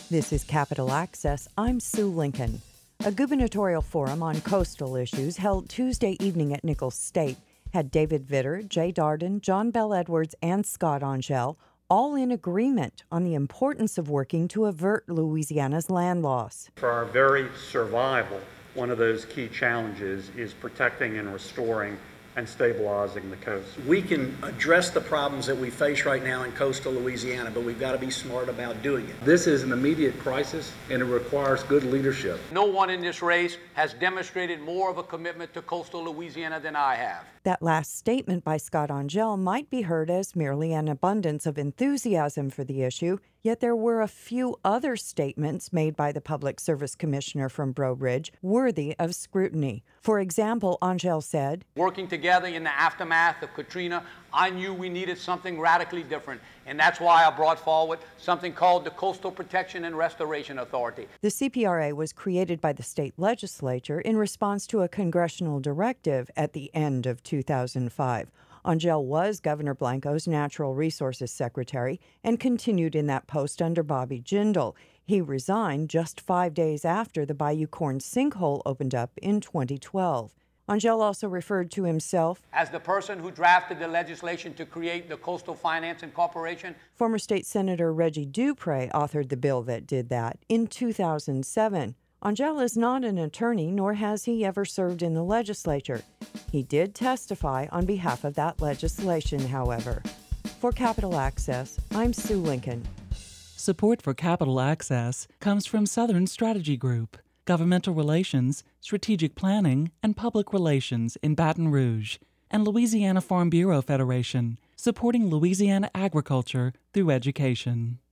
This is Capital Access. I'm Sue Lincoln. A gubernatorial forum on coastal issues held Tuesday evening at Nichols State had David Vitter, Jay Darden, John Bell Edwards, and Scott Angelle all in agreement on the importance of working to avert Louisiana's land loss. For our very survival, one of those key challenges is protecting and restoring and stabilizing the coast. We can address the problems that we face right now in coastal Louisiana, but we've got to be smart about doing it. This is an immediate crisis, and it requires good leadership. No one in this race has demonstrated more of a commitment to coastal Louisiana than I have. That last statement by Scott Angelle might be heard as merely an abundance of enthusiasm for the issue, yet there were a few other statements made by the Public Service Commissioner from Breaux Ridge worthy of scrutiny. For example, Angelle said, "Working together in the aftermath of Katrina, I knew we needed something radically different, and that's why I brought forward something called the Coastal Protection and Restoration Authority." The CPRA was created by the state legislature in response to a congressional directive at the end of 2005. Angelle was Governor Blanco's Natural Resources Secretary and continued in that post under Bobby Jindal. He resigned just 5 days after the Bayou Corn sinkhole opened up in 2012. Angelle also referred to himself as the person who drafted the legislation to create the Coastal Financing Corporation. Former State Senator Reggie Dupre authored the bill that did that in 2007. Angelle is not an attorney, nor has he ever served in the legislature. He did testify on behalf of that legislation, however. For Capital Access, I'm Sue Lincoln. Support for Capital Access comes from Southern Strategy Group, Governmental Relations, Strategic Planning, and Public Relations in Baton Rouge, and Louisiana Farm Bureau Federation, supporting Louisiana agriculture through education.